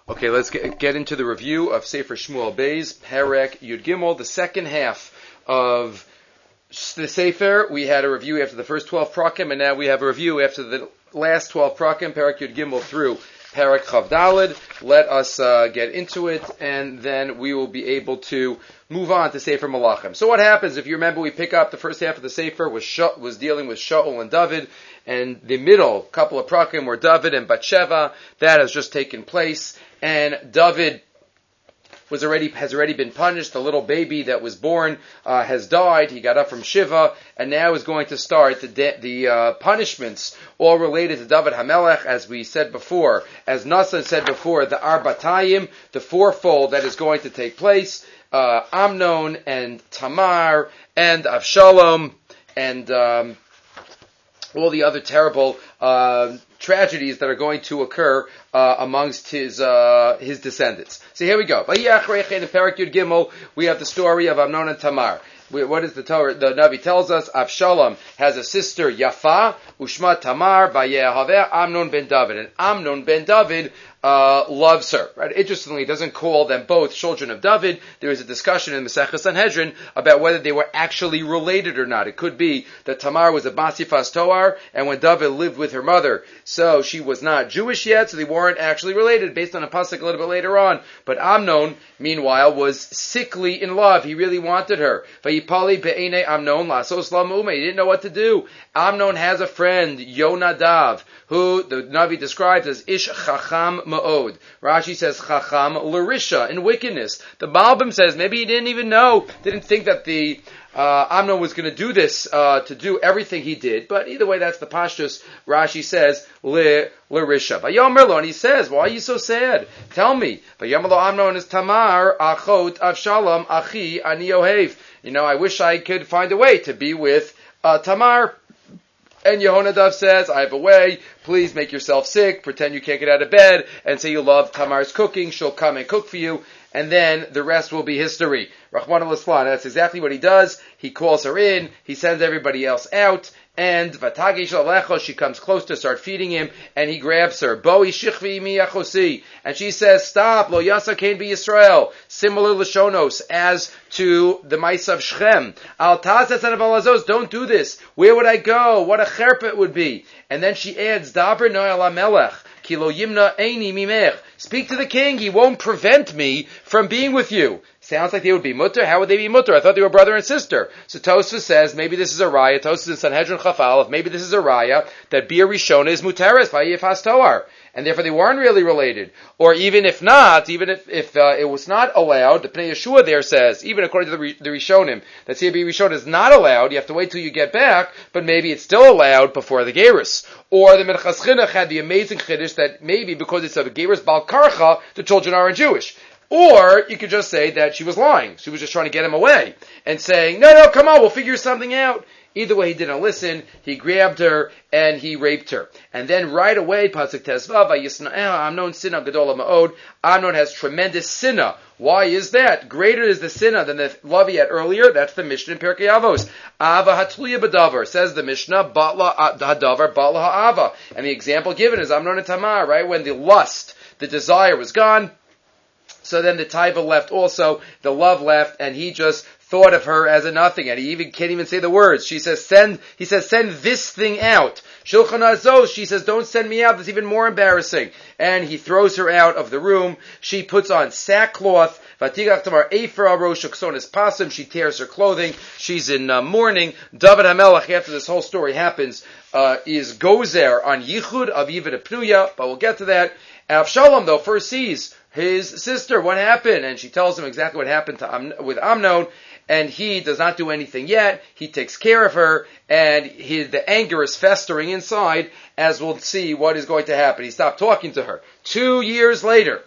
Okay, let's get into the review of Sefer Shmuel Beis, Perek Yud Gimel, the second half of the Sefer. We had a review after the first 12 prakim, and now we have a review after the last 12 prakim, Perek Yud Gimel through Perek Chav Daled. Let us get into it, and then we will be able to move on to Sefer Malachim. So what happens, if you remember, we pick up the first half of the Sefer was dealing with Shaul and David, and the middle couple of prakim were David and Bathsheba. That has just taken place, and David has already been punished. The little baby that was born has died. He got up from Shiva, and now is going to start the punishments, all related to David HaMelech, as we said before, as Nassan said before, the Arbatayim, the fourfold that is going to take place. Amnon and Tamar and Avshalom and all the other terrible tragedies that are going to occur amongst his descendants. So here we go. In Perek Yud Gimel, we have the story of Amnon and Tamar. What is the Torah? The Navi tells us Avshalom has a sister Yafa, Ushma Tamar, Vayehaveh Amnon ben David, and Amnon ben David loves her. Right? Interestingly, it doesn't call them both children of David. There is a discussion in Masechah Sanhedrin about whether they were actually related or not. It could be that Tamar was a Basifas Toar, and when David lived with her mother, so she was not Jewish yet, so they weren't actually related, based on a pasuk a little bit later on. But Amnon, meanwhile, was sickly in love. He really wanted her. Vayipali be'enei Amnon lasos lamume. He didn't know what to do. Amnon has a friend, Yonadav, who the Navi describes as Ish Chacham Ma'od. Rashi says Chacham Larisha, in wickedness. The Malbim says maybe he didn't even know, didn't think that the Amnon was going to do this, to do everything he did. But either way, that's the Pashtus. Rashi says Larisha. Vayomer lo, and he says, why are you so sad? Tell me. Vayomer lo Amnon is Tamar Achot Avshalom Achi Ani Ohev. I wish I could find a way to be with Tamar. And Yehonadav says, I have a way, please make yourself sick, pretend you can't get out of bed, and say you love Tamar's cooking, she'll come and cook for you, and then the rest will be history. Rahman al-Islan, that's exactly what he does. He calls her in, he sends everybody else out, and Vatagish alecho, she comes close to start feeding him, and he grabs her. Boi shichvi mi achosi, and she says, stop, lo yasa kain be Yisrael. Similar Lashonos as to the Maisa of Shechem. Al tazes and avalazos, don't do this. Where would I go? What a cherpa it would be. And then she adds, Daber noel melech. Kilo yimna eini mimech. Speak to the king, he won't prevent me from being with you. Sounds like they would be mutter. How would they be mutter? I thought they were brother and sister. So Tosfos says, maybe this is a raya. Tosfos in Sanhedrin Chaf Aleph, maybe this is a raya, that Bia Rishona is muteres, vayifas toar. And therefore they weren't really related. Or even if not, even if it was not allowed, the Pnei Yeshua there says, even according to the Rishonim, that Bia Rishona is not allowed, you have to wait till you get back, but maybe it's still allowed before the Gerus. Or the Minchas Chinuch had the amazing Chiddush that maybe because it's a Gerus Bal Karcha, the children aren't Jewish. Or you could just say that she was lying. She was just trying to get him away and saying, no, come on, we'll figure something out. Either way, he didn't listen. He grabbed her and he raped her. And then right away, Pasuk Tezvav, Amnon sinna gedola ma'od. Amnon has tremendous sinna. Why is that? Greater is the sinna than the love he had earlier. That's the Mishnah in Pirkei Avos. Ava hatluya b'davar, says the Mishnah, batla hadavar, batla ha'ava. And the example given is Amnon and Tamar, right? When the lust, the desire was gone, so then the taiva left also, the love left, and he just thought of her as a nothing, and he can't even say the words. He says, send this thing out. Shulchan Azos, she says, don't send me out, that's even more embarrassing. And he throws her out of the room. She puts on sackcloth, Vatigach Tamar Ephra Rosh Ksonis Pasim, she tears her clothing, she's in mourning. David HaMelech, after this whole story happens, is gozer on Yichud Aviv Pnuya, but we'll get to that. Avshalom, though, first sees his sister, what happened? And she tells him exactly what happened with Amnon, and he does not do anything yet. He takes care of her, and the anger is festering inside, as we'll see what is going to happen. He stopped talking to her. 2 years later,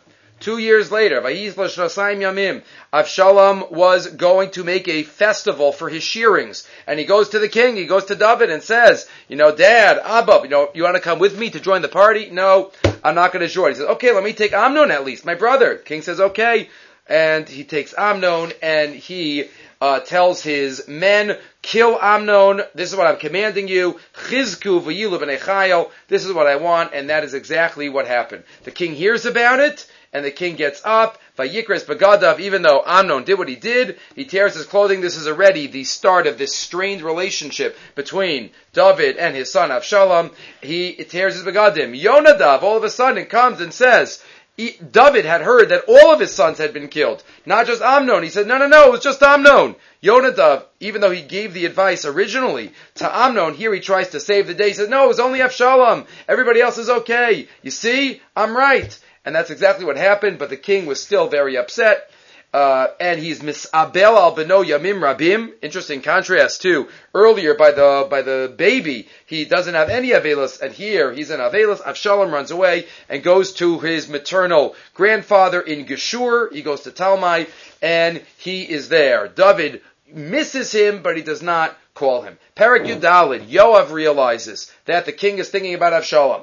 Avshalom was going to make a festival for his shearings. And he goes to the king, he goes to David and says, Dad, Abba, you want to come with me to join the party? No, I'm not going to join. He says, okay, let me take Amnon at least, my brother. King says, okay. And he takes Amnon and he tells his men, kill Amnon, this is what I'm commanding you, Chizku v'yilu b'nei chayil, this is what I want, and that is exactly what happened. The king hears about it, and the king gets up, Vayikres Bagadav, even though Amnon did what he did, he tears his clothing. This is already the start of this strained relationship between David and his son Avshalom. He tears his Bagadim. Yonadav all of a sudden comes and says, David had heard that all of his sons had been killed, not just Amnon. He said, no, it was just Amnon. Yonadav, even though he gave the advice originally to Amnon, here he tries to save the day. He says, no, it was only Avshalom. Everybody else is okay. You see, I'm right. And that's exactly what happened, but the king was still very upset. And he's misabel al beno yamim rabim. Interesting contrast too. Earlier by the baby, he doesn't have any avelus, and here he's in avelus. Avshalom runs away and goes to his maternal grandfather in Geshur. He goes to Talmai, and he is there. David misses him, but he does not call him. Perek Yudalid, Yoav realizes that the king is thinking about Avshalom.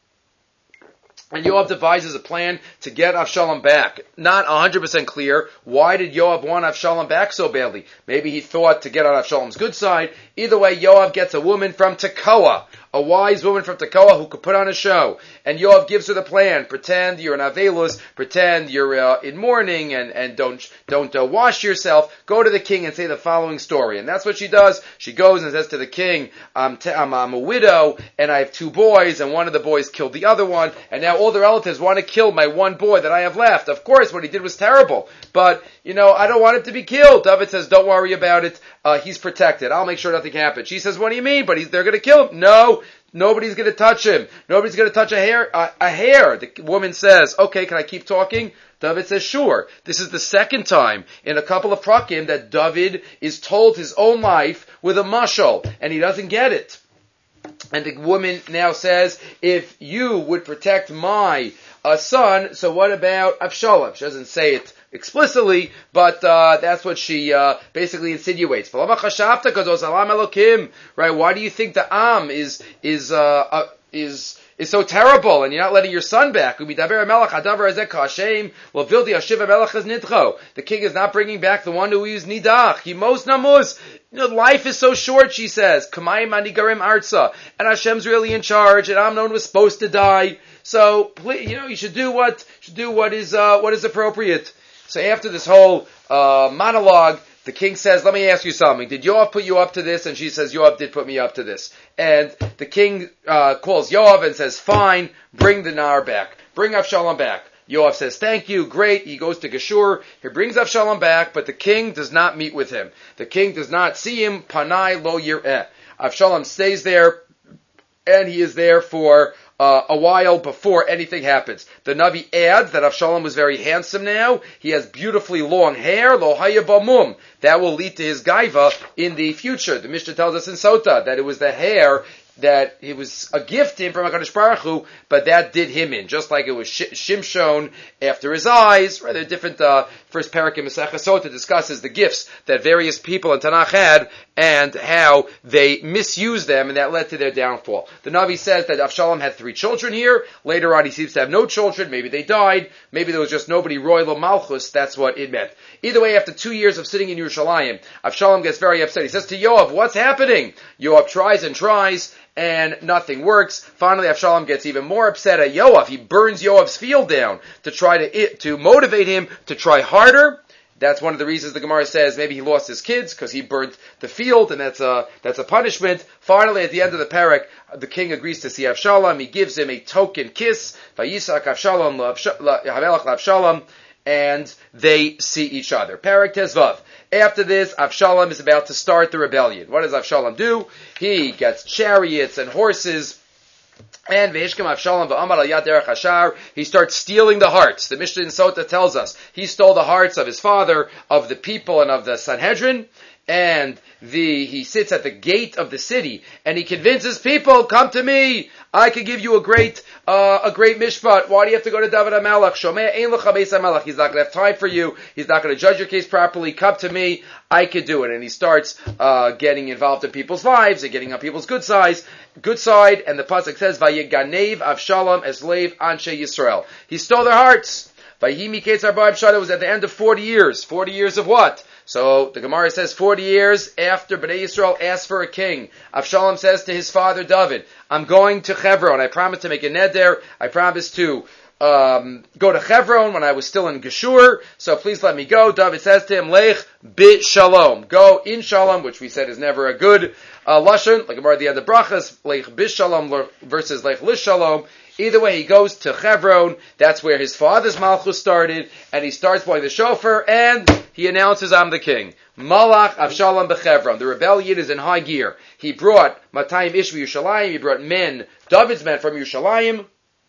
And Yoav devises a plan to get Avshalom back. Not 100% clear. Why did Yoav want Avshalom back so badly? Maybe he thought to get on Avshalom's good side. Either way, Yoav gets a woman from Tekoa, a wise woman from Tekoa who could put on a show. And Yoav gives her the plan. Pretend you're an Avelus, pretend you're in mourning, and don't wash yourself. Go to the king and say the following story. And that's what she does. She goes and says to the king, I'm a widow, and I have 2 boys, and one of the boys killed the other one, and now all the relatives want to kill my one boy that I have left. Of course, what he did was terrible, but, I don't want him to be killed. David says, don't worry about it. He's protected. I'll make sure nothing happens. She says, what do you mean? But they're going to kill him. No, nobody's going to touch him. Nobody's going to touch a hair. The woman says, okay, can I keep talking? David says, sure. This is the second time in a couple of prakim that David is told his own life with a mashal, and he doesn't get it. And the woman now says, if you would protect my son, so what about Avshalom? She doesn't say it explicitly, but that's what she basically insinuates. Right? Why do you think the Am is so terrible, and you're not letting your son back? The king is not bringing back the one who is nidach. Life is so short, she says. And Hashem's really in charge, and Amnon was supposed to die. So, you should do what is appropriate. So after this whole monologue, the king says, let me ask you something. Did Yoav put you up to this? And she says, Yoav did put me up to this. And the king calls Yoav and says, fine, bring the Nar back. Bring Avshalom back. Yoav says, thank you, great. He goes to Geshur. He brings Avshalom back, but the king does not meet with him. The king does not see him. Panai lo yir'eh. Avshalom stays there, and he is there for a while before anything happens. The Navi adds that Avshalom was very handsome now. He has beautifully long hair. Lo haya bamum. That will lead to his gaiva in the future. The Mishnah tells us in Sota that it was the hair that it was a gift to him from HaKadosh Baruch Hu, but that did him in. Just like it was Shimshon after his eyes. Right? There are different, first parak in Masechah Sota discusses the gifts that various people in Tanakh had and how they misused them, and that led to their downfall. The Navi says that Avshalom had 3 children here. Later on, he seems to have no children. Maybe they died. Maybe there was just nobody royal Malchus. That's what it meant. Either way, after 2 years of sitting in Yerushalayim, Avshalom gets very upset. He says to Yoav, what's happening? Yoav tries and tries, and nothing works. Finally, Avshalom gets even more upset at Yoav. He burns Yoav's field down to try to motivate him to try harder. That's one of the reasons the Gemara says maybe he lost his kids because he burnt the field, and that's a punishment. Finally, at the end of the parak, the king agrees to see Avshalom. He gives him a token kiss. Vayisak Avshalom Hamelach Avshalom, and they see each other. Parak Tezvav. After this, Avshalom is about to start the rebellion. What does Avshalom do? He gets chariots and horses, and Vehishkem Avshalom v'amar al yad derech hashar. He starts stealing the hearts. The Mishnah in Sota tells us he stole the hearts of his father, of the people, and of the Sanhedrin. And he sits at the gate of the city, and he convinces people, come to me, I could give you a great mishpat. Why do you have to go to David HaMelech? Shomea ein lecha beis HaMelech. He's not going to have time for you. He's not going to judge your case properly. Come to me, I could do it. And he starts getting involved in people's lives and getting on people's good side. And the pasuk says, Vayiganev Avshalom eslev anshe Yisrael. He stole their hearts. Vayimi Ketzar Ba'Avshad. It was at the end of 40 years. 40 years of what? So the Gemara says 40 years after Bnei Yisrael asked for a king, Avshalom says to his father David, I'm going to Hebron. I promise to make a neder. I promise to go to Hebron when I was still in Geshur, so please let me go. David says to him, Lech bit shalom. Go in shalom, which we said is never a good lashon, like at the end of brachas, Lech bit shalom versus Lech lish shalom. Either way, he goes to Hebron. That's where his father's malchus started, and he starts blowing the shofar, and he announces, I'm the king. Malach Avshalom b'Chevron. The rebellion is in high gear. He brought Matayim Ish Yerushalayim. He brought men, David's men from Yerushalayim.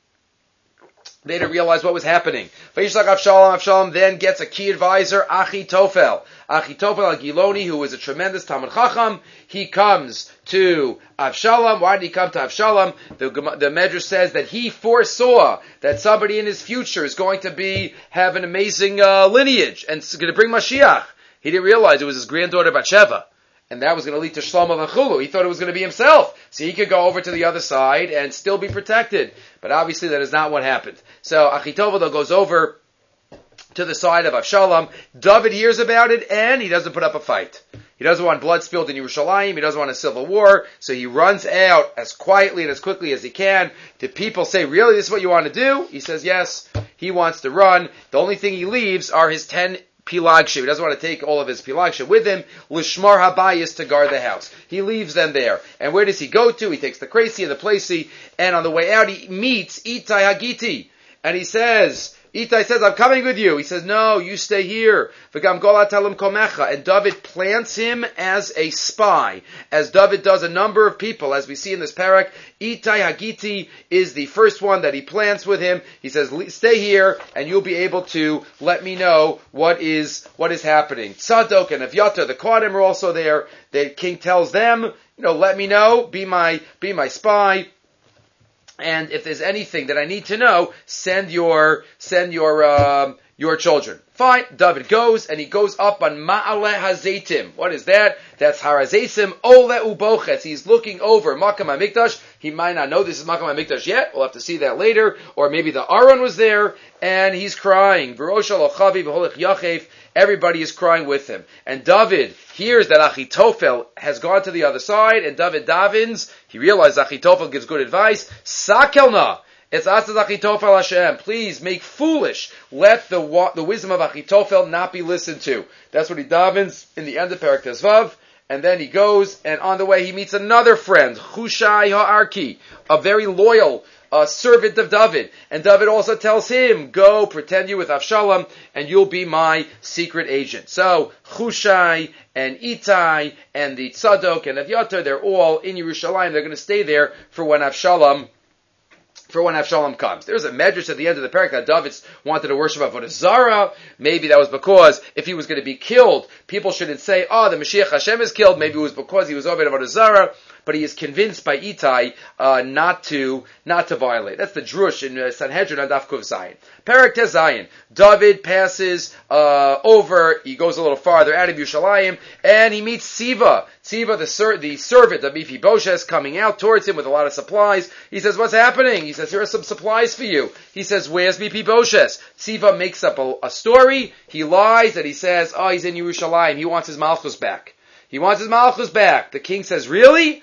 They didn't realize what was happening. Vayishlach Avshalom then gets a key advisor, Achitofel Giloni, who was a tremendous Talmud Chacham. He comes to Avshalom. Why did he come to Avshalom? The Medrash says that he foresaw that somebody in his future is going to have an amazing lineage and is going to bring Mashiach. He didn't realize it was his granddaughter Bathsheba. And that was going to lead to Shlomo and Chulu. He thought it was going to be himself. So he could go over to the other side and still be protected. But obviously that is not what happened. So Achitofel goes over to the side of Avshalom. David hears about it and he doesn't put up a fight. He doesn't want blood spilled in Yerushalayim. He doesn't want a civil war. So he runs out as quietly and as quickly as he can. Did people say, really, this is what you want to do? He says, yes. He wants to run. The only thing he leaves are his 10 Pilagshim. He doesn't want to take all of his Pilagshim with him. Lishmar Habayis, to guard the house. He leaves them there. And where does he go to? He takes the Krasi and the Placey, and on the way out he meets Itai Hagiti. And Itai says, I'm coming with you. He says, no, you stay here. V'gam gola talim komecha. And David plants him as a spy, as David does a number of people, as we see in this parak. Itai Hagiti is the first one that he plants with him. He says, stay here, and you'll be able to let me know what is happening. Tzadok and Avyata, the Kohanim, are also there. The king tells them, let me know, be my spy. And if there's anything that I need to know, send your children. Fine. David goes, and he goes up on Ma'ale Hazeitim. What is that? That's Harazesim Ole Ubochetz. He's looking over Makam HaMikdash. He might not know this is Makam HaMikdash yet. We'll have to see that later. Or maybe the Aron was there, and he's crying. V'roshal Ochavi v'holech Yachef. Everybody is crying with him. And David hears that Achitofel has gone to the other side, and David davens. He realizes Achitofel gives good advice. Sakelna. It's Asaz Achitofel Hashem. Please make foolish. Let the wisdom of Achitofel not be listened to. That's what he davens in the end of Perek Tezvav. And then he goes, and on the way he meets another friend, Hushai Ha'arki, a very loyal servant of David. And David also tells him, go pretend you with Avshalom, and you'll be my secret agent. So, Hushai and Itai and the Tzadok and Avyata, they're all in Yerushalayim. They're going to stay there for when Avshalom comes. There's a medrash at the end of the parak that David wanted to worship Avodah Zarah. Maybe that was because if he was going to be killed, people shouldn't say, the Mashiach Hashem is killed. Maybe it was because he was over Avodah Zarah. But he is convinced by Itai not to violate. That's the drush in Sanhedrin on Daf Kuv Zayin. Perek Tez Zayin. David passes over. He goes a little farther out of Yerushalayim, and he meets Siva. Siva, the servant of Mephibosheth, coming out towards him with a lot of supplies. He says, "What's happening?" He says, "Here are some supplies for you." He says, "Where's Mephibosheth?" Siva makes up a story. He lies and he says, he's in Yerushalayim. He wants his malchus back. The king says, "Really?"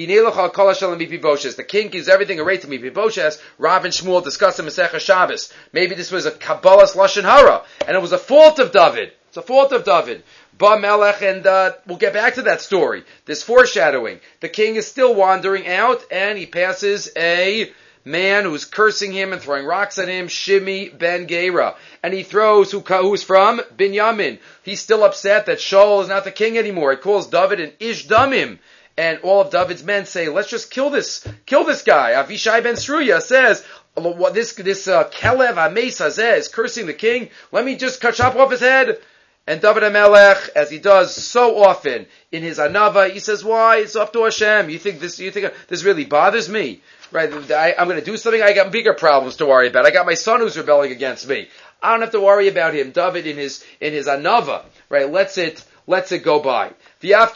The king gives everything away to Mephibosheth. Rav and Shmuel discuss in Masechah Shabbos. Maybe this was a Kabbalah's Lashon Hara, and it was a fault of David. Ba Melech, and we'll get back to that story. This foreshadowing. The king is still wandering out, and he passes a man who's cursing him and throwing rocks at him, Shimi ben Gera. And he throws, who's from? Binyamin. He's still upset that Shaul is not the king anymore. He calls David an Ish Damim. And all of David's men say, let's just kill this guy. Avishai ben Sruya says, this Kelev HaMeis Hazeh is cursing the king. Let me just chop off his head. And David HaMelech, as he does so often in his Anava, he says, why? It's up to Hashem. You think this really bothers me? Right? I'm going to do something. I got bigger problems to worry about. I got my son who's rebelling against me. I don't have to worry about him. David in his Anava, right? Lets it go by. Let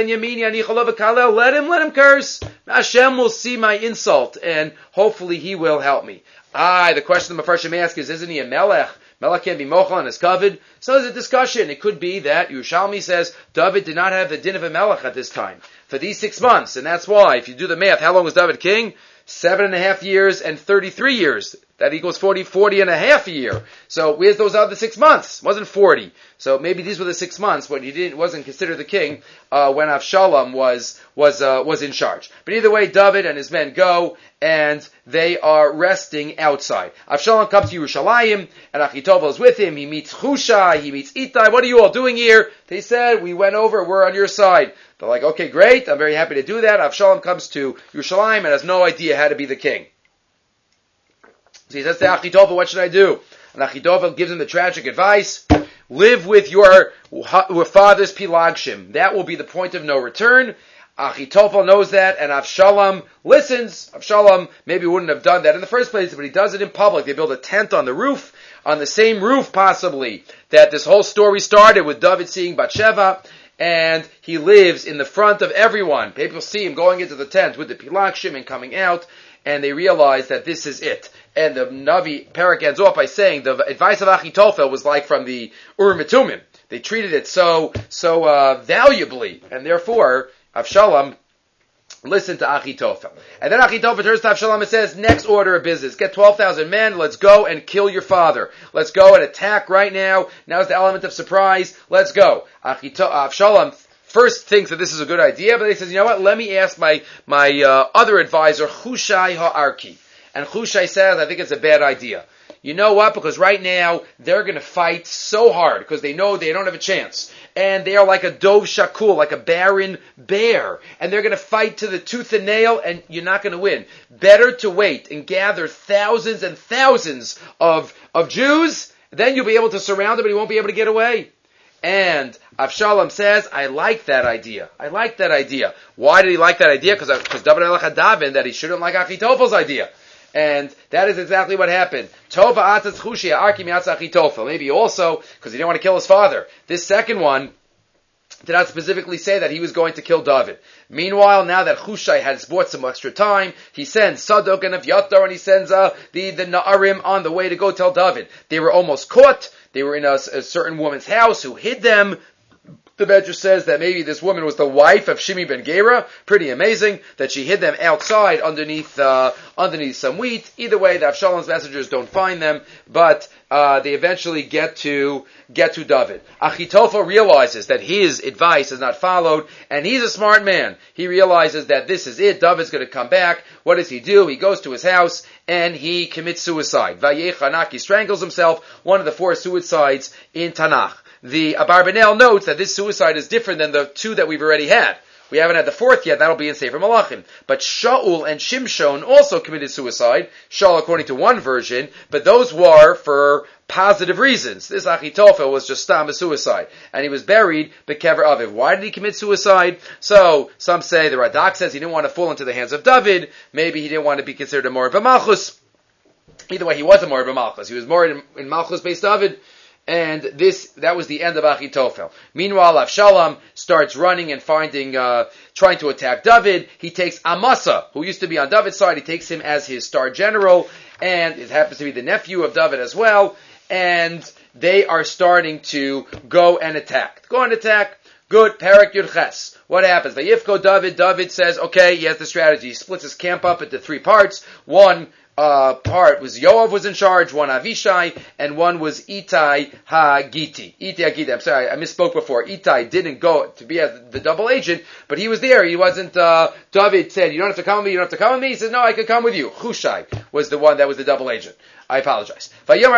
him curse. Hashem will see my insult, and hopefully he will help me. The question the Mefarshim ask is, isn't he a Melech? Melech can't be mochel on his kavod. So there's a discussion. It could be that Yerushalmi says David did not have the din of a Melech at this time for these 6 months, and that's why, if you do the math, how long was David king? 7.5 years and 33 years. That equals 40 and a half a year. So where's those other 6 months? It wasn't 40. So maybe these were the 6 months when he wasn't considered the king, when Avshalom was in charge. But either way, David and his men go, and they are resting outside. Avshalom comes to Yerushalayim, and Achitophel is with him. He meets Hushai, he meets Ittai. What are you all doing here? They said, we went over, we're on your side. They're like, okay, great, I'm very happy to do that. Avshalom comes to Yerushalayim and has no idea how to be the king. So he says to Achitophel, what should I do? And Achitophel gives him the tragic advice, live with your father's Pilagshim. That will be the point of no return. Achitophel knows that, and Avshalom listens. Avshalom maybe wouldn't have done that in the first place, but he does it in public. They build a tent on the roof, on the same roof possibly, that this whole story started with David seeing Bathsheba, and he lives in the front of everyone. People see him going into the tent with the Pilagshim and coming out, and they realize that this is it. And the Navi Perek ends off by saying the advice of Achitophel was like from the Urim and Tumim. They treated it so valuably, and therefore Avshalom listened to Achitophel. And then Achitophel turns to Avshalom and says, next order of business, get 12,000 men, let's go and kill your father. Let's go and attack right now. Now's the element of surprise. Let's go. Avshalom first thinks that this is a good idea, but he says, you know what, let me ask my other advisor, Hushai Ha'arki. And Hushai says, I think it's a bad idea. You know what? Because right now, they're going to fight so hard, because they know they don't have a chance. And they are like a dov shakul, like a barren bear. And they're going to fight to the tooth and nail, and you're not going to win. Better to wait and gather thousands and thousands of Jews, then you'll be able to surround him and he won't be able to get away. And Avshalom says, I like that idea. I like that idea. Why did he like that idea? Because David HaMelech had davened that he shouldn't like Achitophel's idea. And that is exactly what happened. Tova atzas chushi ha'arki mi'atz Achitophel. Maybe also, because he didn't want to kill his father. This second one did not specifically say that he was going to kill David. Meanwhile, now that Hushai has bought some extra time, he sends Sadok and Aviatar, and he sends the Na'arim on the way to go tell David. They were almost caught. They were in a certain woman's house who hid them. The Medrash says that maybe this woman was the wife of Shimi ben Gera. Pretty amazing that she hid them outside underneath some wheat. Either way, the Avshalom's messengers don't find them, but they eventually get to David. Achitophel realizes that his advice is not followed, and he's a smart man. He realizes that this is it. David's going to come back. What does he do? He goes to his house and he commits suicide. Vayechanak, he strangles himself. One of the 4 suicides in Tanakh. The Abarbanel notes that this suicide is different than the 2 that we've already had. We haven't had the 4th yet, that'll be in Sefer Malachim. But Shaul and Shimshon also committed suicide, Shaul according to one version, but those were for positive reasons. This Achitophel was just a suicide, and he was buried Bekever Aviv. Why did he commit suicide? So, some say, the Radak says he didn't want to fall into the hands of David, maybe he didn't want to be considered a Morid B'Malchus. Either way, he was a Morid B'Malchus. He was Morid in Malchus based David. And that was the end of Achitophel. Meanwhile, Avshalom starts running and trying to attack David. He takes Amasa, who used to be on David's side. He takes him as his star general, and it happens to be the nephew of David as well. And they are starting to go and attack. Good. Perek Yud Ches. What happens? Vayifko David. David says, okay, he has the strategy. He splits his camp up into 3 parts. One part was Yoav was in charge, one Avishai, and one was Ittai Hagiti. I'm sorry, I misspoke before. Ittai didn't go to be as the double agent, but he was there. He wasn't, David said, you don't have to come with me, He said, no, I can come with you. Hushai was the one that was the double agent. I apologize. So the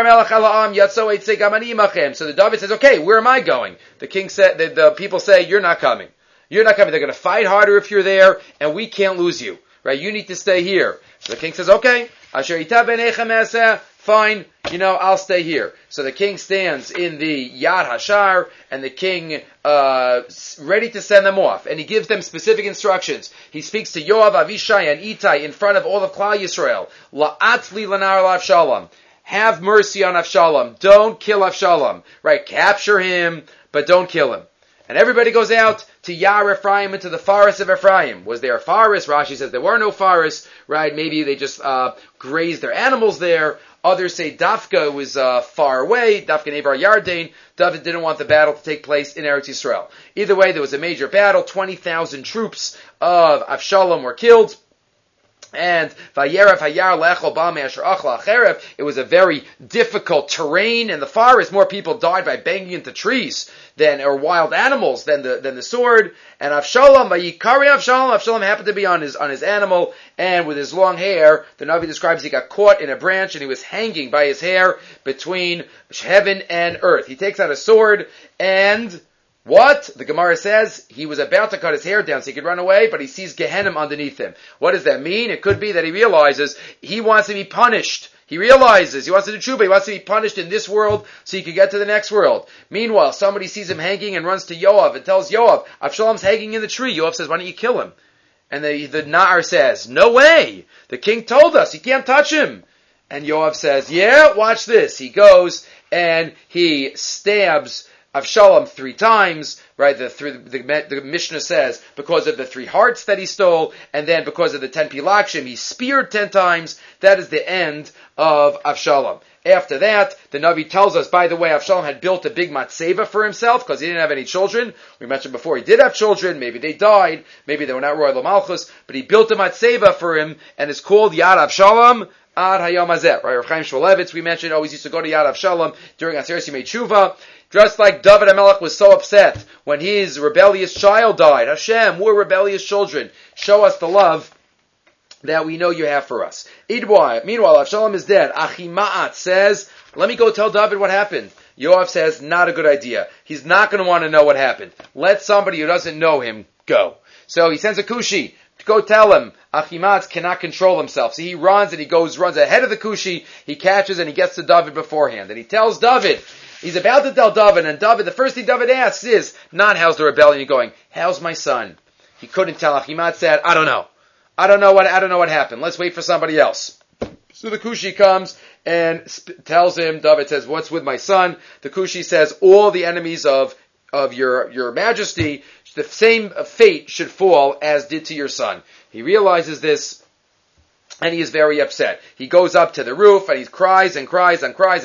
David says, okay, where am I going? The king said, the people say, you're not coming. They're going to fight harder if you're there, and we can't lose you. Right? You need to stay here. So the king says, okay. Fine, I'll stay here. So the king stands in the Yad Hashar, and the king, ready to send them off. And he gives them specific instructions. He speaks to Yoav, Avishai, and Ittai in front of all of Klal Yisrael. La'atli lanar Avshalom. Have mercy on Avshalom. Don't kill Avshalom. Right? Capture him, but don't kill him. And everybody goes out to Yar Ephraim, into the forest of Ephraim. Was there a forest? Rashi says there were no forests, right? Maybe they just grazed their animals there. Others say Dafka was far away, Dafka Nevar Yardain. David didn't want the battle to take place in Eretz Yisrael. Either way, there was a major battle. 20,000 troops of Avshalom were killed. And it was a very difficult terrain in the forest. More people died by banging into trees or wild animals than the sword. And Avshalom happened to be on his animal, and with his long hair, the Navi describes he got caught in a branch and he was hanging by his hair between heaven and earth. He takes out a sword and what? The Gemara says he was about to cut his hair down so he could run away, but he sees Gehenna underneath him. What does that mean? It could be that he realizes he wants to be punished. He realizes he wants to do tshuva. He wants to be punished in this world so he can get to the next world. Meanwhile, somebody sees him hanging and runs to Yoav and tells Yoav, Avshalom's hanging in the tree. Yoav says, why don't you kill him? And the Na'ar says, no way. The king told us you can't touch him. And Yoav says, yeah, watch this. He goes and he stabs Avshalom 3 times, right? The Mishnah says because of the 3 hearts that he stole, and then because of the 10 pilakshim, he speared 10 times. That is the end of Avshalom. After that, the Navi tells us, by the way, Avshalom had built a big matzeva for himself because he didn't have any children. We mentioned before he did have children. Maybe they died. Maybe they were not royal malchus, but he built a matzeva for him, and it's called Yad Avshalom Ad Hayom Hazeh. Right? Rav Chaim Shmulevitz, we mentioned, always used to go to Yad Avshalom during Aseret Yimei Tshuva. Just like David HaMelech was so upset when his rebellious child died. Hashem, we're rebellious children. Show us the love that we know you have for us. Meanwhile, Avshalom is dead. Achimaat says, let me go tell David what happened. Yoav says, not a good idea. He's not going to want to know what happened. Let somebody who doesn't know him go. So he sends a Kushi to go tell him. Achimaat cannot control himself. So he runs ahead of the Kushi. He catches and he gets to David beforehand. And he tells David, he's about to tell David, and the first thing David asks is, not how's the rebellion going, how's my son? He couldn't tell. Achimaat said, I don't know. I don't know what happened. Let's wait for somebody else. So the Kushi comes and tells him, David says, what's with my son? The Kushi says, all the enemies of your majesty, the same fate should fall as did to your son. He realizes this, and he is very upset. He goes up to the roof and he cries and calls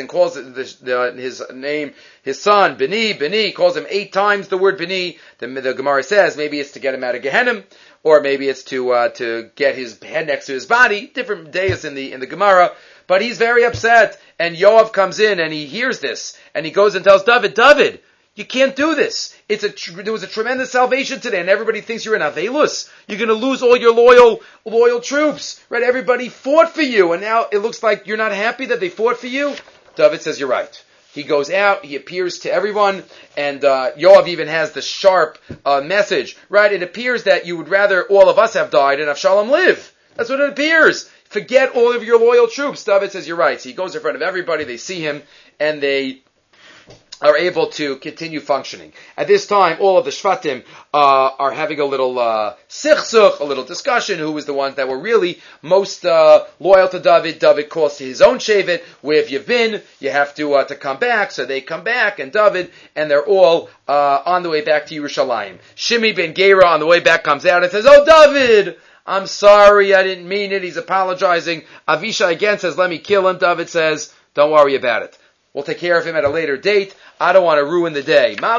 his name, his son, Beni, calls him 8 times the word Beni. The Gemara says maybe it's to get him out of Gehenna, or maybe it's to get his head next to his body. Different days in the Gemara. But he's very upset, and Yoav comes in and he hears this, and he goes and tells David, you can't do this. There was a tremendous salvation today, and everybody thinks you're in Avelus. You're going to lose all your loyal troops, right? Everybody fought for you, and now it looks like you're not happy that they fought for you. David says, you're right. He goes out, he appears to everyone, and Yoav even has the sharp message, right? It appears that you would rather all of us have died and Avshalom live. That's what it appears. Forget all of your loyal troops. David says, you're right. So he goes in front of everybody, they see him, and they are able to continue functioning. At this time, all of the Shvatim are having a little sichsuch, a little discussion, who was the ones that were really most loyal to David. David calls to his own Shevet, where have you been? You have to come back. So they come back, and David, and they're all on the way back to Yerushalayim. Shimi ben Gera on the way back comes out and says, oh, David, I'm sorry, I didn't mean it. He's apologizing. Avishai again says, let me kill him. David says, don't worry about it. We'll take care of him at a later date. I don't want to ruin the day. I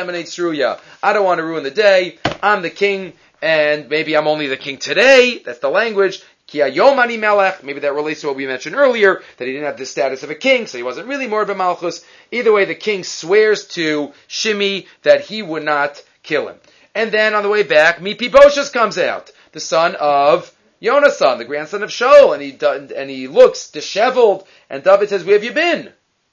don't want to ruin the day. I'm the king, and maybe I'm only the king today. That's the language. Ki hayom ani melech. Maybe that relates to what we mentioned earlier, that he didn't have the status of a king, so he wasn't really more of a malchus. Either way, the king swears to Shimi that he would not kill him. And then on the way back, Mephibosheth comes out, the son of Yonasan, the grandson of Shaul, and he looks disheveled, and David says, where have you been?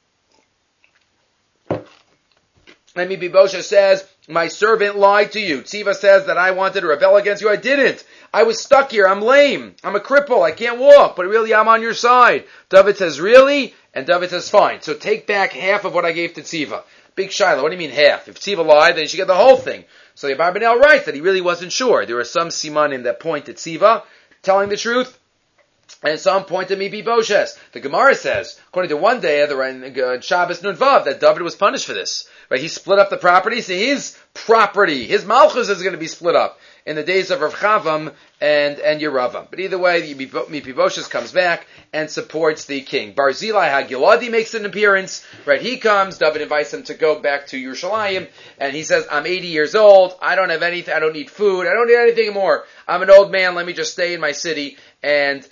And Mephibosheth says, my servant lied to you. Tziva says that I wanted to rebel against you. I didn't. I was stuck here. I'm lame. I'm a cripple. I can't walk. But really, I'm on your side. David says, really? And David says, fine. So take back half of what I gave to Tziva. Big Shiloh. What do you mean half? If Tziva lied, then you should get the whole thing. So the Abarbanel writes that he really wasn't sure. There are some simanim that point to Tziva telling the truth, and some point to Mephibosheth. The Gemara says, according to one day, Shabbos Nun Vav, that David was punished for this. Right? He split up the property, so his property, his malchus is going to be split up in the days of Rav Chavam and Yeravam. But either way, Mephibosheth comes back and supports the king. Barzillai HaGiladi makes an appearance, right? He comes, David invites him to go back to Yerushalayim, and he says, I'm 80 years old, I don't have anything, I don't need food, I don't need anything more. I'm an old man, let me just stay in my city and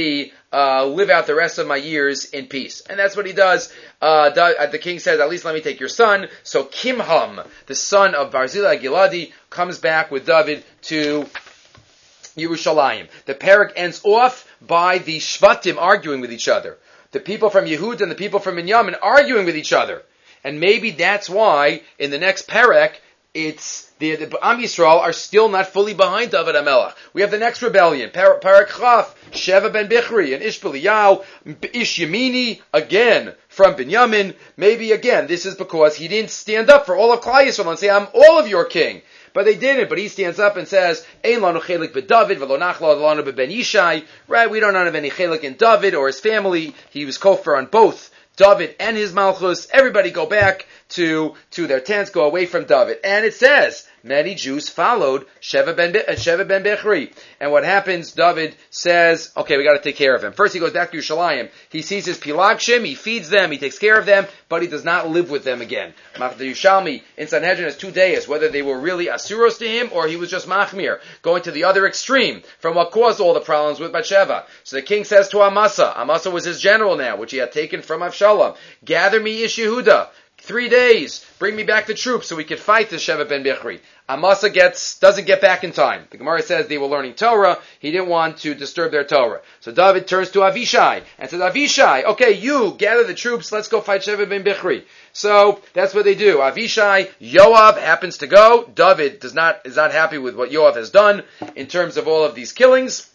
live out the rest of my years in peace. And that's what he does. The king says, at least let me take your son. So Kimham, the son of Barzillai Giladi, comes back with David to Yerushalayim. The parak ends off by the Shvatim arguing with each other. The people from Yehud and the people from Binyamin arguing with each other. And maybe that's why in the next parak, it's the Am Yisrael are still not fully behind David HaMelech. We have the next rebellion, Parak Chaf, Sheva ben Bichri, and Ish Belial, Ish Yemini, again, from Binyamin. Maybe again, this is because he didn't stand up for all of Klal Yisrael and say, I'm all of your king. But they didn't. But he stands up and says, Ein lanu chelik b'David, v'lo nachla lanu b'ben Yishai. Right? We don't have any chelik in David or his family. He was kofar on both David and his malchus. Everybody go back to their tents, go away from David. And it says, many Jews followed Sheva ben Bichri. And what happens, David says, okay, we got to take care of him. First he goes back to Yerushalayim. He sees his Pilagshim, he feeds them, he takes care of them, but he does not live with them again. The Yushalmi in Sanhedrin has 2 days, whether they were really Asuros to him or he was just Machmir, going to the other extreme from what caused all the problems with Bathsheba. So the king says to Amasa was his general now, which he had taken from Avshalom, gather me Ish Yehuda. 3 days, bring me back the troops so we could fight the Sheva ben Bichri. Amasa doesn't get back in time. The Gemara says they were learning Torah. He didn't want to disturb their Torah. So David turns to Avishai and says, Avishai, okay, you gather the troops, let's go fight Sheva ben Bichri. So that's what they do. Avishai, Yoav happens to go. David is not happy with what Yoav has done in terms of all of these killings.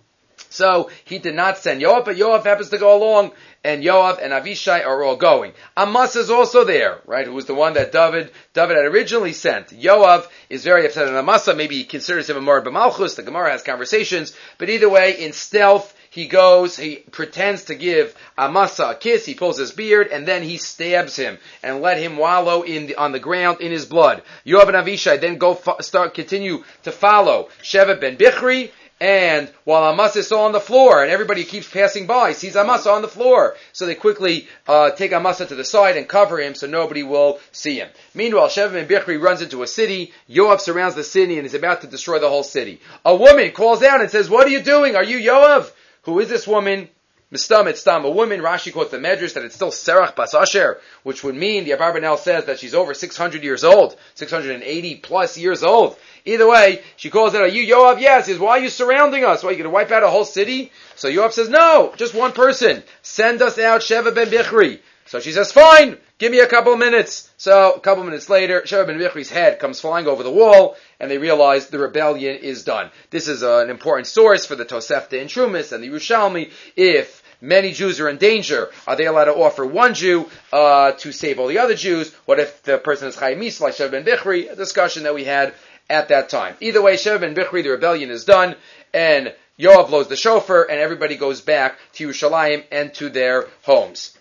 So he did not send Yoav, but Yoav happens to go along, and Yoav and Avishai are all going. Amasa is also there, right, who was the one that David had originally sent. Yoav is very upset at Amasa. Maybe he considers him a Mord b'Malchus. The Gemara has conversations. But either way, in stealth, he pretends to give Amasa a kiss, he pulls his beard, and then he stabs him, and let him wallow on the ground in his blood. Yoav and Avishai then continue to follow Sheva ben Bichri, and while Amasa is still on the floor, and everybody keeps passing by, sees Amasa on the floor, so they quickly take Amasa to the side and cover him so nobody will see him. Meanwhile, Sheva ben Bichri runs into a city. Yoav surrounds the city and is about to destroy the whole city. A woman calls out and says, "What are you doing? Are you Yoav?" Who is this woman? Mistam, it's Stam, a woman. Rashi quotes the Medrash that it's still Serach Bas Asher, which would mean, the Abarbanel says that she's over 600 years old, 680 plus years old. Either way, she calls out, "Are you Yoav?" Yes. He says, "Why are you surrounding us? Why, are you going to wipe out a whole city?" So Yoav says, "No, just one person. Send us out Sheva ben Bichri." So she says, "Fine, give me a couple of minutes." So a couple of minutes later, Sheva ben Bichri's head comes flying over the wall, and they realize the rebellion is done. This is an important source for the Tosefta in Trumas and the Yerushalmi. If many Jews are in danger, are they allowed to offer one Jew to save all the other Jews? What if the person is Chaim Yisrael, like Sheva ben Bichri? A discussion that we had at that time. Either way, Sheva ben Bichri, the rebellion is done, and Yoav blows the shofar, and everybody goes back to Yerushalayim and to their homes.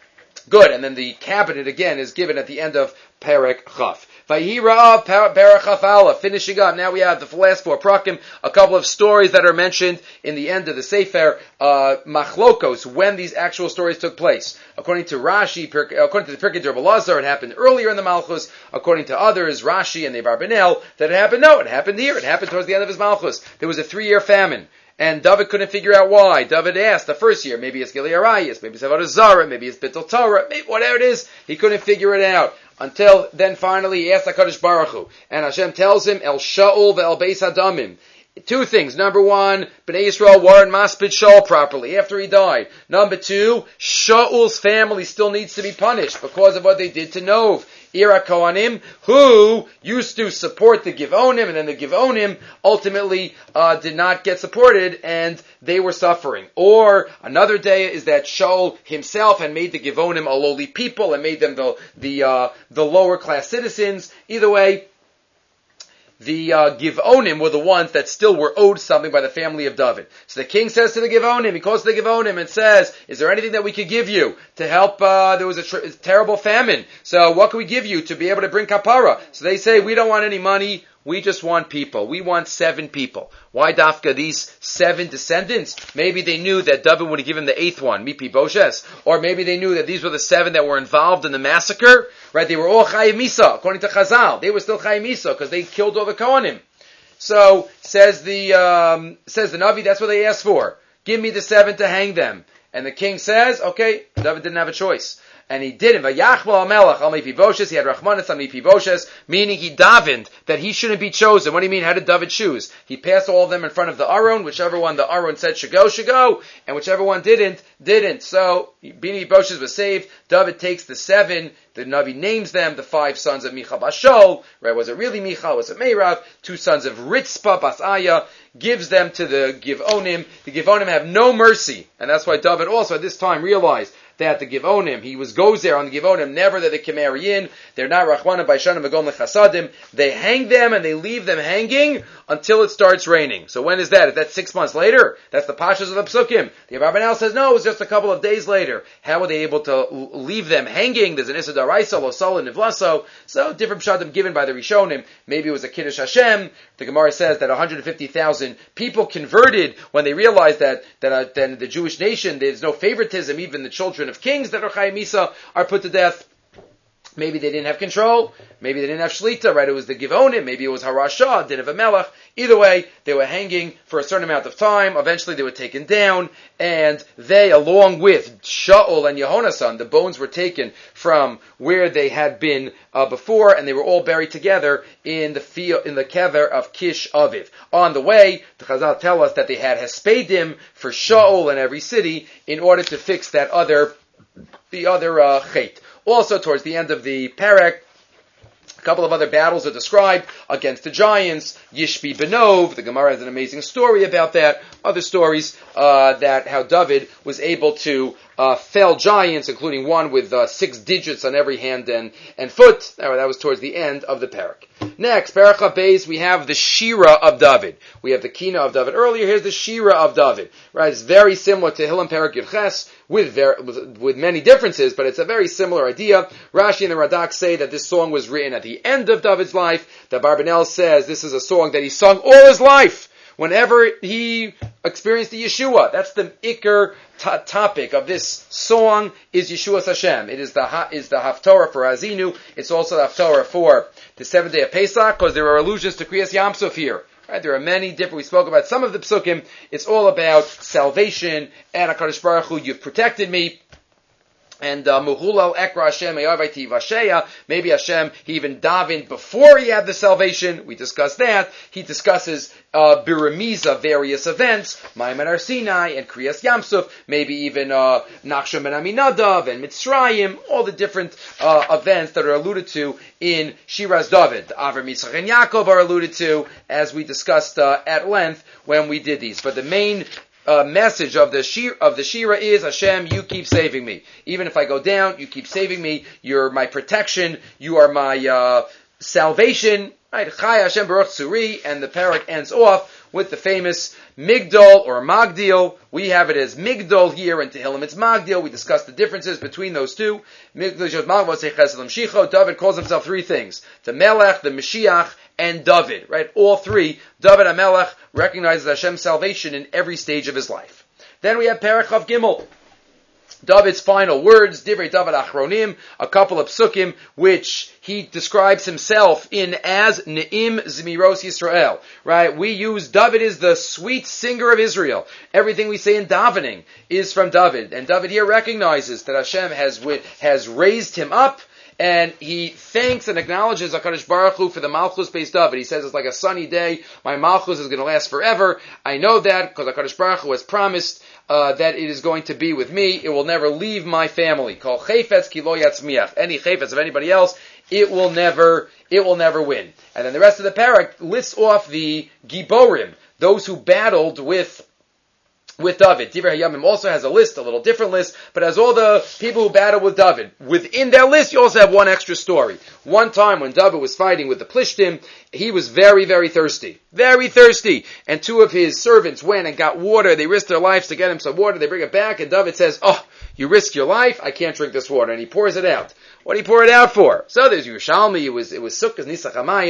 Good, and then the cabinet again is given at the end of Perek Chaf. Vayira Perek Chaf Aleph, finishing up. Now we have the last 4 prakim, a couple of stories that are mentioned in the end of the Sefer, Machlokos, when these actual stories took place. According to Rashi, according to the Pirkei Rabbi Lazar, it happened earlier in the Malchus. According to others, Rashi and the Abarbanel, that it happened. No, it happened here. It happened towards the end of his Malchus. There was a 3-year famine. And David couldn't figure out why. David asked the first year, maybe it's Gilei Arayis, maybe it's Avodah Zarah, maybe it's Bittul Torah, whatever it is, he couldn't figure it out. Until then finally he asked HaKadosh Baruch Hu. And Hashem tells him, El Shaul ve'el Beis Hadamim. 2 things. Number 1, Bnei Yisrael weren't maspid Shaul properly after he died. Number 2, Shaul's family still needs to be punished because of what they did to Nov. Ira Kohanim, who used to support the Givonim, and then the Givonim ultimately did not get supported, and they were suffering. Or another day is that Shaul himself had made the Givonim a lowly people and made them the lower class citizens. Either way, the Givonim were the ones that still were owed something by the family of David. So the king says to the Givonim, he calls to the Givonim and says, "Is there anything that we could give you to help? There was a terrible famine. So what can we give you to be able to bring kapara?" So they say, "We don't want any money. We just want people. We want 7 people. Why dafka these 7 descendants? Maybe they knew that David would have given the 8th one, Mepiboshes. Or maybe they knew that these were the 7 that were involved in the massacre. Right? They were all Chayim Misa, according to Chazal. They were still Chayim Misa because they killed all the Kohanim. So, says the Navi, that's what they asked for. Give me the 7 to hang them. And the king says, okay, David didn't have a choice. And he did it. Vayachmal HaMelech al Mepiboshes. He had Rachmanis on Mepiboshes, meaning he davened that he shouldn't be chosen. What do you mean? How did David choose? He passed all of them in front of the Aron. Whichever one the Aron said should go. And whichever one didn't. So, Mepiboshes was saved. David takes the 7. The Navi names them the 5 sons of Micha Bashol. Right? Was it really Micha? Was it Meirav? 2 sons of Ritzpah Basaya. Gives them to the Givonim. The Givonim have no mercy. And that's why David also at this time realized that the Givonim, he goes there on the Givonim, never that they can marry in. They're not Rachmanim Baishanim V'gom Lechasadim. They hang them and they leave them hanging until it starts raining. So when is that? Is that 6 months later? That's the Pashas of the Psukim. The Abarbanel says, no, it was just a couple of days later. How were they able to leave them hanging? There's an Issa Daraisa, Losal, and Nivlaso. So different pshatim given by the Rishonim. Maybe it was a Kiddush Hashem. The Gemara says that 150,000 people converted when they realized that then the Jewish nation, there's no favoritism, even the children of kings that are Chayim Misa are put to death. Maybe they didn't have control. Maybe they didn't have Shlita, right? It was the Givonim. Maybe it was Harashah, didn't have a Melech. Either way, they were hanging for a certain amount of time. Eventually they were taken down, and they, along with Shaul and Yehonasan, the bones were taken from where they had been before, and they were all buried together in the field, in the kever of Kish Aviv. On the way, the Chazal tell us that they had Hespedim for Shaul in every city in order to fix the other chet. Also, towards the end of the parak, a couple of other battles are described against the giants. Yishbi Benov, the Gemara has an amazing story about that. Other stories that how David was able to fell giants, including one with 6 digits on every hand and foot. That was towards the end of the parak. Next, Parak Beis, we have the Shira of David. We have the Kina of David earlier. Here's the Shira of David. Right, it's very similar to Hillam Parak Yudches with many differences, but it's a very similar idea. Rashi and the Radak say that this song was written at the end of David's life. The Barbanel says this is a song that he sung all his life. Whenever he experienced the Yeshua, that's the Iker topic of this song is Yeshua's Hashem. It is the Haftorah for Azinu. It's also the Haftorah for the 7th day of Pesach, because there are allusions to Kriyas Yam Suf here. Right? There are many different. We spoke about some of the psukim. It's all about salvation and HaKadosh Baruch Hu. You've protected me. And Muhulal Ekra Hashem Eyavaiti Vasheya. Maybe Hashem, he even davened before he had the salvation. We discussed that. He discusses Biramiza, various events, Maimon Har Sinai and Kriyas Yamsuf, maybe even Nachshon ben Aminadav and Mitzrayim, all the different events that are alluded to in Shiras David. Avram, Yitzchak, and Yaakov are alluded to, as we discussed at length when we did these. But the main message of the Shira is, Hashem, you keep saving me. Even if I go down, you keep saving me. You're my protection. You are my salvation. Right? Chai Hashem Baruch Tzuri, and the parak ends off with the famous Migdol or Magdil. We have it as Migdol here, and Tehillim it's Magdil. We discussed the differences between those two. David calls himself 3 things: the Melech, the Mashiach, and David. Right? All 3. David HaMelech recognizes Hashem's salvation in every stage of his life. Then we have Perek Chav Gimel. David's final words, Divrei David Achronim, a couple of psukim, which he describes himself in as Ne'im Zmiros Yisrael. Right? We use, David is the sweet singer of Israel. Everything we say in davening is from David. And David here recognizes that Hashem has raised him up, and he thanks and acknowledges HaKadosh Baruch Hu for the Malchus based David. He says it's like a sunny day. My Malchus is going to last forever. I know that because HaKadosh Baruch Hu has promised that it is going to be with me. It will never leave my family. Kol chayfetz ki lo yatzmiach. Any chayfetz of anybody else, it will never win. And then the rest of the parak lists off the Giborim, those who battled with David. Divrei Hayamim also has a list, a little different list, but has all the people who battled with David. Within that list, you also have one extra story. One time when David was fighting with the Plishtim, he was very, very thirsty. Very thirsty. And 2 of his servants went and got water. They risked their lives to get him some water. They bring it back, and David says, "Oh, you risk your life? I can't drink this water." And he pours it out. What did he pour it out for? So there's Yerushalmi, it was Sukkot Nisach Hamayim.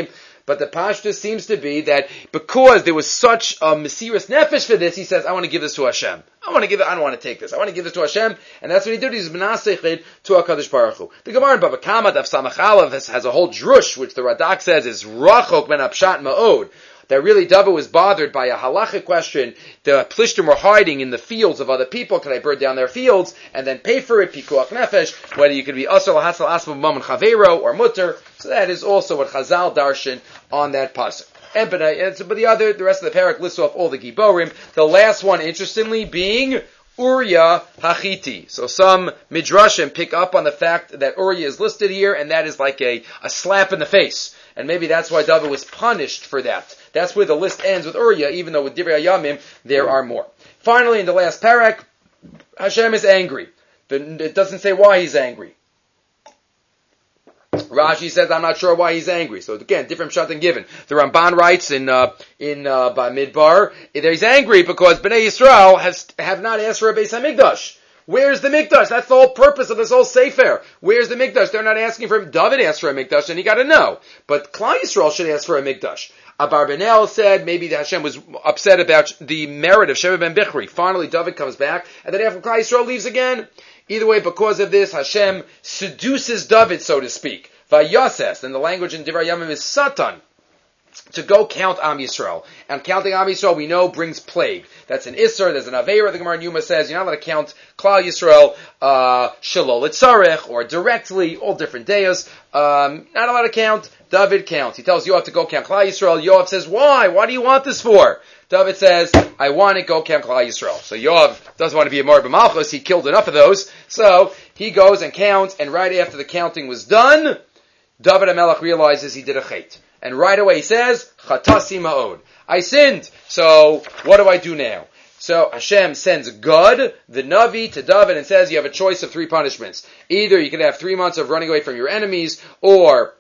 but the pashtus seems to be that because there was such a Mesiras Nefesh for this, he says, I want to give this to Hashem. I don't want to take this. I want to give this to Hashem. And that's what he did. He's Menasechid to HaKadosh Baruch Hu. The Gemara in Baba Kama, Daf Samach Aleph, has a whole drush, which the Radak says is Rachok Ben Apshat Ma'od. That really David was bothered by a halachic question. The Plishtim were hiding in the fields of other people. Can I burn down their fields and then pay for it? Pikuach Nefesh. Whether you could be Asr L'Hasal Asma B'Mam Chavero or Mutter. So that is also what Chazal darshan on that pasuk. But the rest of the parak lists off all the Giborim. The last one, interestingly, being Uriah Hachiti. So some midrashim pick up on the fact that Uriah is listed here, and that is like a slap in the face. And maybe that's why David was punished for that. That's where the list ends with Uriah, even though with Divrei Yamim there are more. Finally, in the last parak, Hashem is angry. It doesn't say why he's angry. Rashi says, I'm not sure why he's angry. So again, different shatan given. The Ramban writes in Bamidbar, he's angry because Bnei Yisrael have not asked for a Beis HaMikdash. Where's the Mikdash? That's the whole purpose of this whole Sefer. Where's the Mikdash? They're not asking for him. David asked for a Mikdash, and he got to know. But Klal Yisrael should ask for a Mikdash. Abarbanel said maybe that Hashem was upset about the merit of Sheva ben Bichri. Finally, David comes back, and then after Klal Yisrael leaves again. Either way, because of this, Hashem seduces David, so to speak. Vayoses, and the language in Divrei Yamim is Satan, to go count Am Yisrael. And counting Am Yisrael, we know, brings plague. That's an Isser, there's an Aveira, the Gemara in Yuma says, you're not allowed to count Klal Yisrael, Shalol Etzarech, or directly, all different days. Not allowed to count. David counts. He tells Yoav to go count Klal Yisrael. Yoav says, why? What do you want this for? David says, I want to go count Klal Yisrael. So Yoav doesn't want to be a Mar B'Malchus. He killed enough of those. So he goes and counts, and right after the counting was done, David HaMelech realizes he did a chait. And right away he says, Chatasi Ma'od. I sinned. So what do I do now? So Hashem sends Gad, the Navi, to David and says you have a choice of 3 punishments. Either you can have 3 months of running away from your enemies, or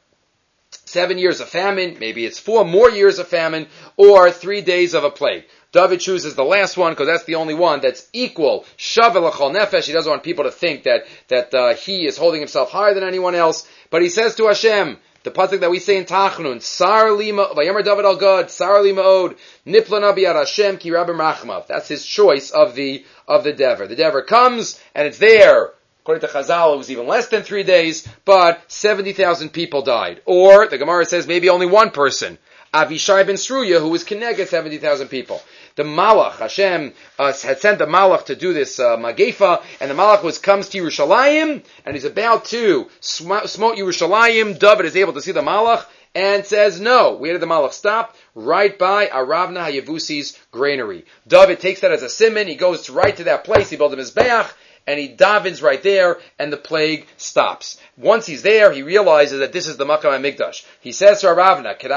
7 years of famine, maybe it's 4 more years of famine, or 3 days of a plague. David chooses the last one because that's the only one that's equal. Shaveh l'chol nefesh. He doesn't want people to think that he is holding himself higher than anyone else. But he says to Hashem, the pasuk that we say in Tachnun, Sar li vayomer David al Gad, Sar li ma'od, niplana biyad Hashem ki rabim rachmav. That's his choice of the dever. The dever comes and it's there. According to Chazal, it was even less than 3 days, but 70,000 people died. Or the Gemara says maybe only one person, Avishai ben Sruya, who was Keneged 70,000 people. The Malach, Hashem had sent the Malach to do this Magefa, and the Malach comes to Yerushalayim, and he's about to smote Yerushalayim. David is able to see the Malach, and says no. Where did the Malach stop? Right by Aravna HaYevusi's granary. David takes that as a simon, he goes right to that place, he builds a Mizbeach, and he davens right there, and the plague stops. Once he's there, he realizes that this is the Makam HaMikdash. He says to Ravna, Can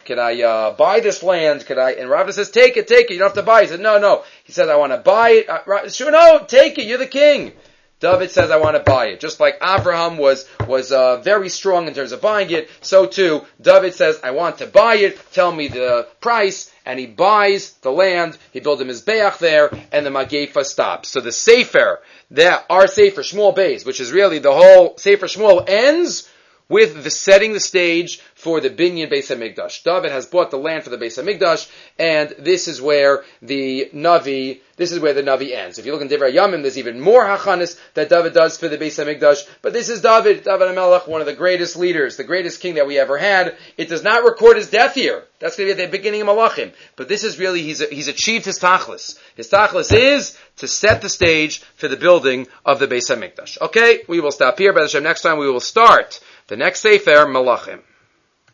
I buy this land? And Ravna says, take it, you don't have to buy it. He said, no. He says, I want to buy it. Sure, no, take it, you're the king. David says, I want to buy it. Just like Abraham was very strong in terms of buying it, so too, David says, I want to buy it, tell me the price, and he buys the land, he builds a Mizbeach there, and the Magefa stops. So the Sefer, our Sefer Shmuel Beis, which is really the whole Sefer Shmuel, ends with the setting the stage for the Binyan Beis HaMikdash. David has bought the land for the Beis HaMikdash, and this is where the Navi ends. If you look in Divrei Yamim, there's even more hachanis that David does for the Beis HaMikdash, but this is David HaMelech, one of the greatest leaders, the greatest king that we ever had. It does not record his death here. That's going to be at the beginning of Malachim. But this is really, he's achieved his tachlis. His tachlis is to set the stage for the building of the Beis HaMikdash. Okay, we will stop here. By the time next time we will start the next Sefer, Malachim.